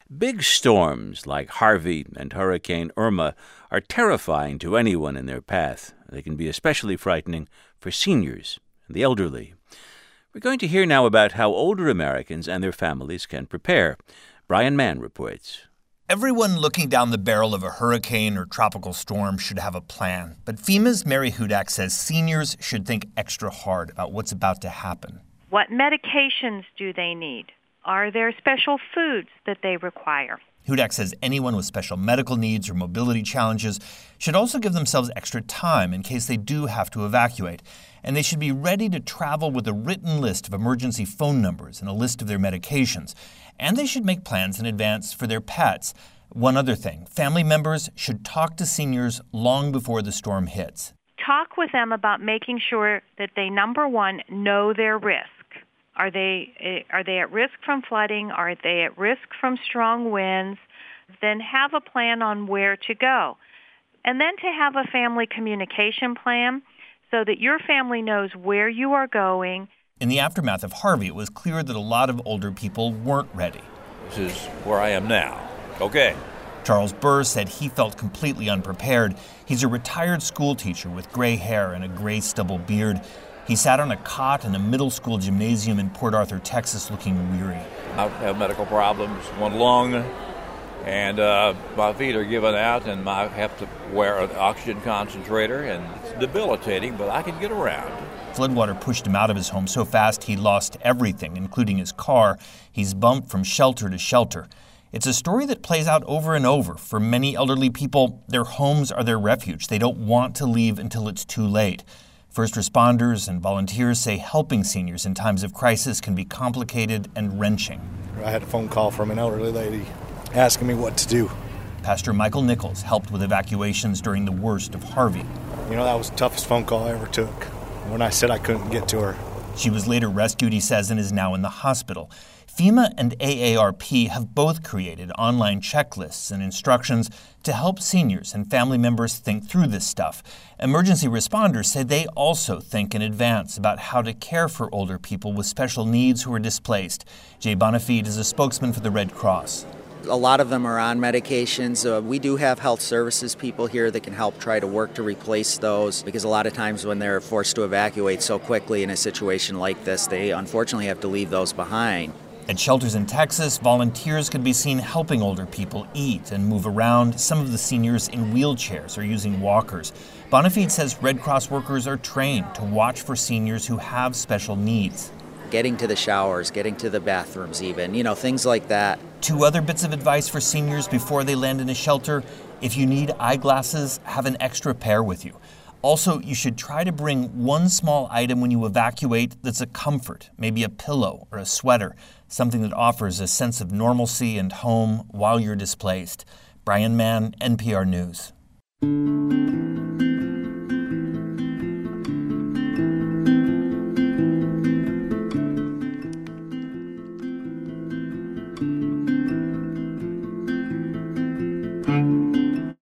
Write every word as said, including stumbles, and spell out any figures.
Big storms like Harvey and Hurricane Irma are terrifying to anyone in their path. They can be especially frightening for seniors and the elderly. We're going to hear now about how older Americans and their families can prepare. Brian Mann reports. Everyone looking down the barrel of a hurricane or tropical storm should have a plan. But FEMA's Mary Hudak says seniors should think extra hard about what's about to happen. What medications do they need? Are there special foods that they require? Hudak says anyone with special medical needs or mobility challenges should also give themselves extra time in case they do have to evacuate. And they should be ready to travel with a written list of emergency phone numbers and a list of their medications. And they should make plans in advance for their pets. One other thing, family members should talk to seniors long before the storm hits. Talk with them about making sure that they, number one, know their risk. Are they are they at risk from flooding? Are they at risk from strong winds? Then have a plan on where to go. And then to have a family communication plan so that your family knows where you are going. In the aftermath of Harvey, it was clear that a lot of older people weren't ready. This is where I am now. Okay. Charles Burr said he felt completely unprepared. He's a retired school teacher with gray hair and a gray stubble beard. He sat on a cot in a middle school gymnasium in Port Arthur, Texas, looking weary. I have medical problems, one lung, and uh, my feet are giving out, and I have to wear an oxygen concentrator, and it's debilitating, but I can get around. Floodwater pushed him out of his home so fast he lost everything, including his car. He's bumped from shelter to shelter. It's a story that plays out over and over. For many elderly people, their homes are their refuge. They don't want to leave until it's too late. First responders and volunteers say helping seniors in times of crisis can be complicated and wrenching. I had a phone call from an elderly lady asking me what to do. Pastor Michael Nichols helped with evacuations during the worst of Harvey. You know, that was the toughest phone call I ever took, when I said I couldn't get to her. She was later rescued, he says, and is now in the hospital. FEMA and A A R P have both created online checklists and instructions to help seniors and family members think through this stuff. Emergency responders say they also think in advance about how to care for older people with special needs who are displaced. Jay Bonifide is a spokesman for the Red Cross. A lot of them are on medications. Uh, we do have health services people here that can help try to work to replace those, because a lot of times when they're forced to evacuate so quickly in a situation like this, they unfortunately have to leave those behind. At shelters in Texas, volunteers could be seen helping older people eat and move around. Some of the seniors in wheelchairs are using walkers. Bonifide says Red Cross workers are trained to watch for seniors who have special needs. Getting to the showers, getting to the bathrooms even, you know, things like that. Two other bits of advice for seniors before they land in a shelter. If you need eyeglasses, have an extra pair with you. Also, you should try to bring one small item when you evacuate that's a comfort, maybe a pillow or a sweater, something that offers a sense of normalcy and home while you're displaced. Brian Mann, N P R News.